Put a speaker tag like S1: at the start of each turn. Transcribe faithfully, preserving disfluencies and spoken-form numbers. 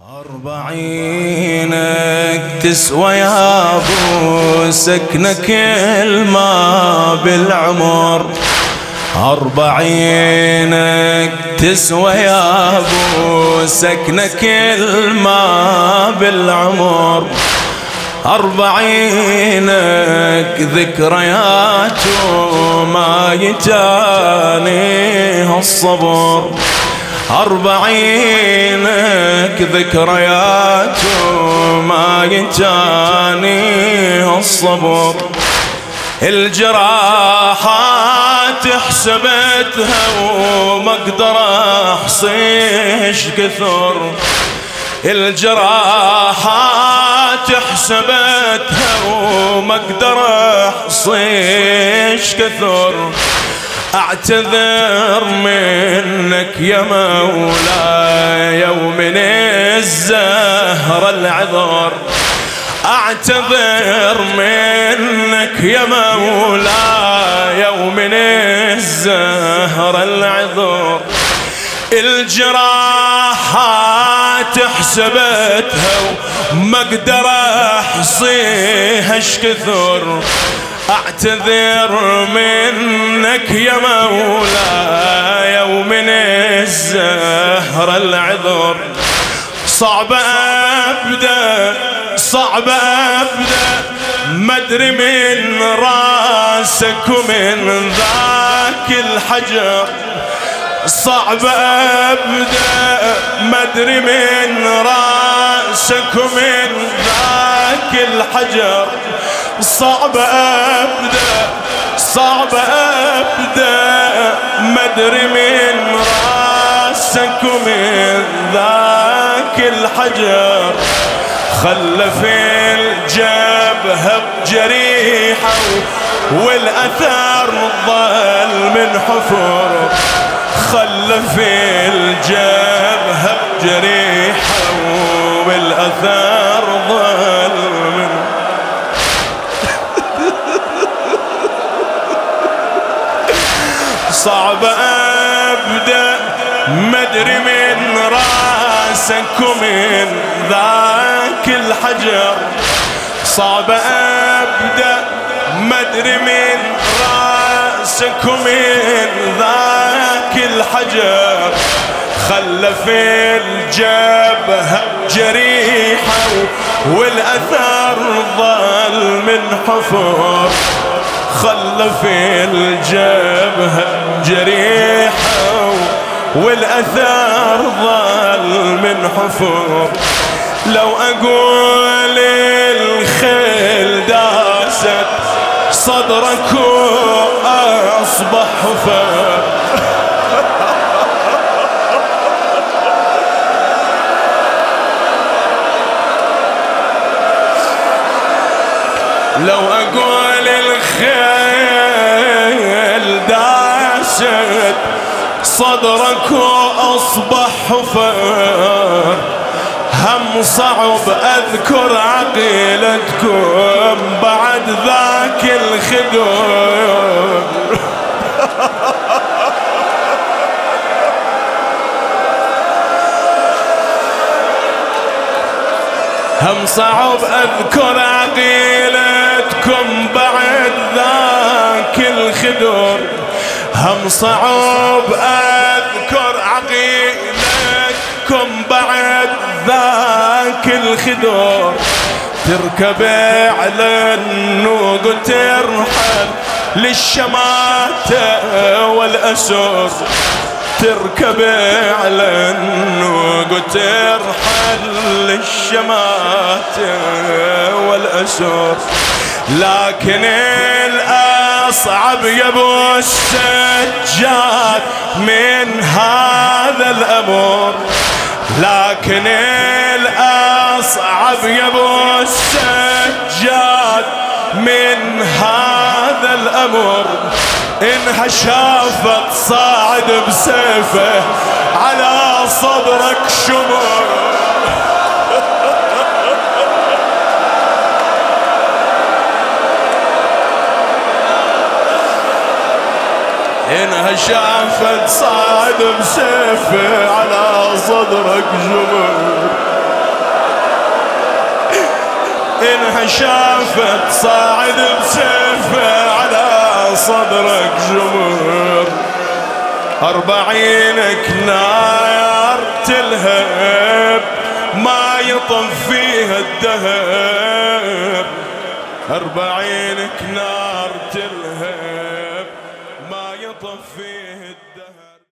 S1: أربعينك تسوى يا أبو سكنة كل ما بالعمر. أربعينك تسوى يا أبو سكنة كل ما بالعمر. أربعينك ذكريات وما يجانيها الصبر. أربعينك ذكريات وما يجانيها الصبر. الجراحات حسبتها وما اقدر احصيش كثر. الجراحات حسبتها وما اقدر احصيش كثر. اعتذر منك يا مولاي ومن الزهر العذر. اعتذر منك يا مولاي ومن الزهر العذر. الجراحات حسبتها وما اقدر احصيها اش كثر. اعتذر منك يا مولاي ومن الزهر العذر. صعب ابدا صعب ابدا ما ادري من راسك ومن ذاك الحجر. صعب ابدا ما ادري من راسك ومن ذاك الحجر. صعب ابدا صعب ابدا ما ادري من راسك ومن ذاك الحجر. خلى في الجبهة بجريحة والاثار ظل من حفر. خلى في الجبهة بجريحة والاثار ظل من صعب ابدا ما ادري من راسك ومن ذاك الحجر. صعب ابدا ما ادري من راسك ومن ذاك الحجر. خلى في الجبهة جريحة والاثار ظل من حفر. خلى في الجبهة جريحة والاثار ظل من حفر. لو اقول الخيل داست صدرك واصبح حفر. لو اقول الخيل داست صدرك واصبح حفر. هم صعب اذكر عقيلتكم بعد ذاك الخدر. هم صعب اذكر عقيلتكم بعد ذاك الخدر. هم صعب اذكر عقيلتكم بعد ذاك الخدر. تركب على النوق وترحل للشماتة والأسر. تركب على النوق وترحل للشماتة والأسر. لكن الأصعب يا ابو السجاد من هذا الأمر. لكن الأصعب يا ابو السجاد من هذا الأمر. إنها شافت صاعد بسيفه على صدرك شمر. إنها شافت صاعد بسيفه على صدرك جمر. إنها شافت صاعد بسيفه على صدرك جمر. أربعينك نار تلهب ما يطف فيها الدهب. أربعينك نار تلهب ما يطف فيها الدهب.